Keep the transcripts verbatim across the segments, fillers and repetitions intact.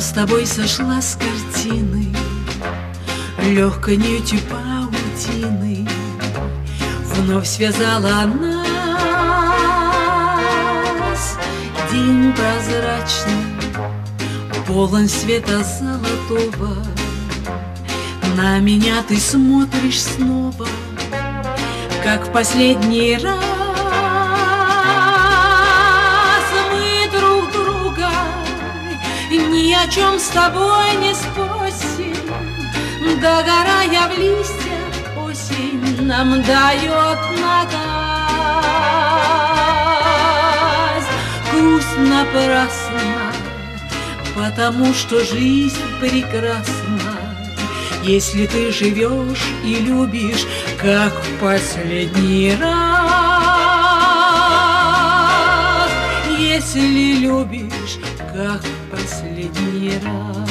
с тобой сошла с картины легкой нитью паутины, вновь связала нас. День прозрачный, полон света золотого, на меня ты смотришь снова, как в последний раз. Мы друг друга ни о чем с тобой не спросим, догорая в листьях, осень нам дает наказ. Грусть напрасна, потому что жизнь прекрасна, если ты живешь и любишь, как в последний раз. Если любишь, как в последний раз.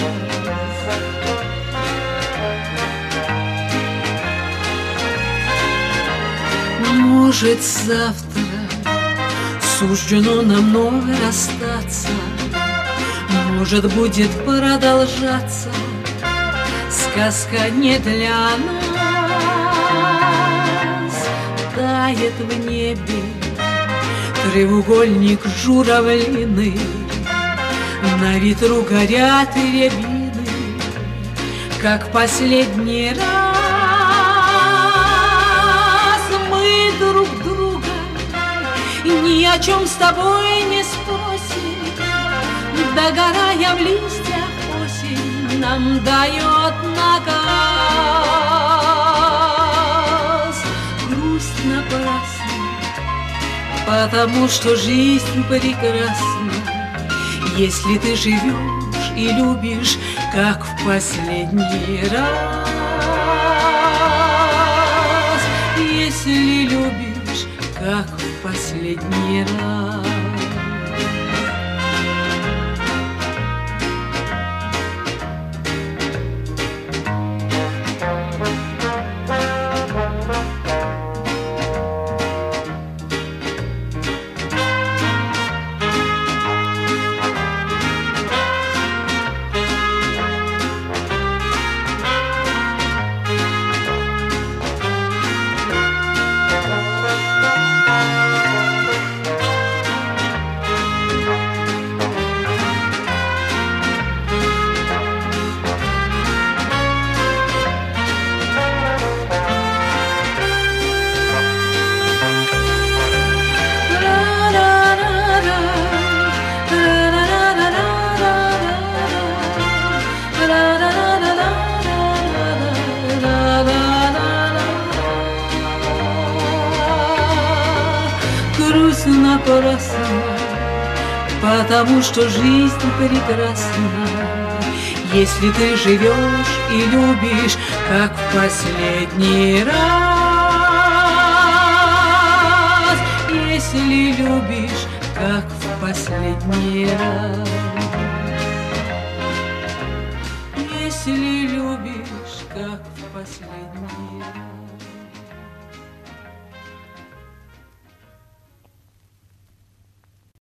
Может, завтра суждено нам вновь расстаться, может, будет продолжаться сказка не для нас. Тает в небе треугольник журавлины, на ветру горят рябины, как в последний раз. Мы друг друга ни о чем с тобой не спросим, догорая в листьях, осень нам дает наказ. Грусть напрасна, потому что жизнь прекрасна, если ты живешь и любишь, как в последний раз. Если любишь, как в последний раз. Грусть напрасна, потому что жизнь прекрасна, если ты живешь и любишь, как в последний раз. Если любишь, как в последний раз.